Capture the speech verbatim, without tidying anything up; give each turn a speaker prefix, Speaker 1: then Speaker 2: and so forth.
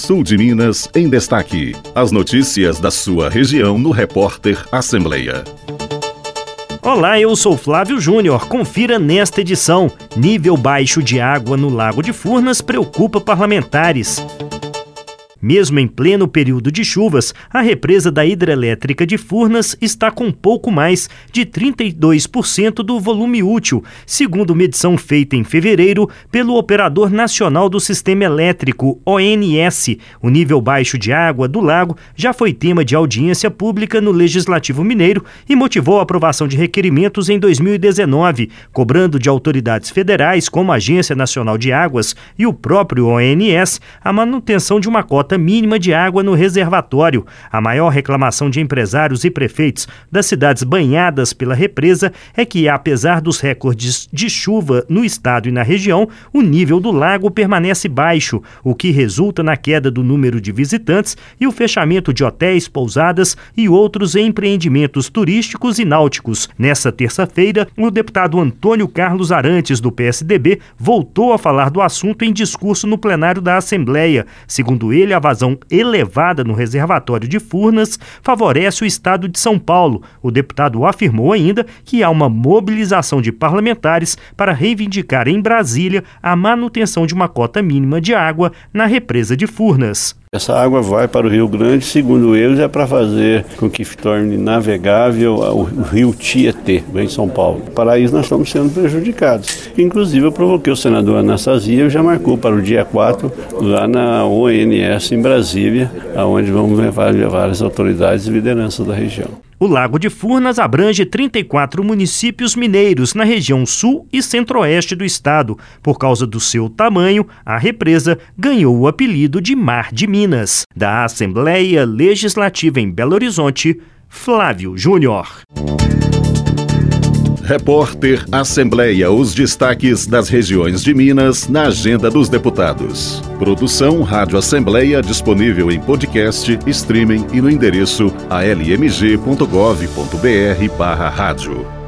Speaker 1: Sul de Minas em destaque. As notícias da sua região no Repórter Assembleia.
Speaker 2: Olá, eu sou Flávio Júnior. Confira nesta edição. Nível baixo de água no Lago de Furnas preocupa parlamentares. Mesmo em pleno período de chuvas, a represa da hidrelétrica de Furnas está com pouco mais de trinta e dois por cento do volume útil, segundo medição feita em fevereiro pelo Operador Nacional do Sistema Elétrico, O N S. O nível baixo de água do lago já foi tema de audiência pública no Legislativo Mineiro e motivou a aprovação de requerimentos em dois mil e dezenove, cobrando de autoridades federais, como a Agência Nacional de Águas e o próprio O N S, a manutenção de uma cota mínima de água no reservatório. A maior reclamação de empresários e prefeitos das cidades banhadas pela represa é que, apesar dos recordes de chuva no estado e na região, o nível do lago permanece baixo, o que resulta na queda do número de visitantes e o fechamento de hotéis, pousadas e outros empreendimentos turísticos e náuticos. Nessa terça-feira, o deputado Antônio Carlos Arantes, do P S D B, voltou a falar do assunto em discurso no plenário da Assembleia. Segundo ele, a vazão elevada no reservatório de Furnas favorece o estado de São Paulo. O deputado afirmou ainda que há uma mobilização de parlamentares para reivindicar em Brasília a manutenção de uma cota mínima de água na represa de Furnas.
Speaker 3: Essa água vai para o Rio Grande, segundo eles, é para fazer com que torne navegável o rio Tietê, em São Paulo. Para isso nós estamos sendo prejudicados. Inclusive eu provoquei o senador Anastasia, já marcou para o dia quatro, lá na O N S em Brasília, onde vamos levar, levar as autoridades e lideranças da região.
Speaker 2: O Lago de Furnas abrange trinta e quatro municípios mineiros na região sul e centro-oeste do estado. Por causa do seu tamanho, a represa ganhou o apelido de Mar de Minas. Da Assembleia Legislativa em Belo Horizonte, Flávio Júnior.
Speaker 1: Repórter Assembleia, os destaques das regiões de Minas na agenda dos deputados. Produção Rádio Assembleia, disponível em podcast, streaming e no endereço a l m g ponto gov ponto b r barra rádio.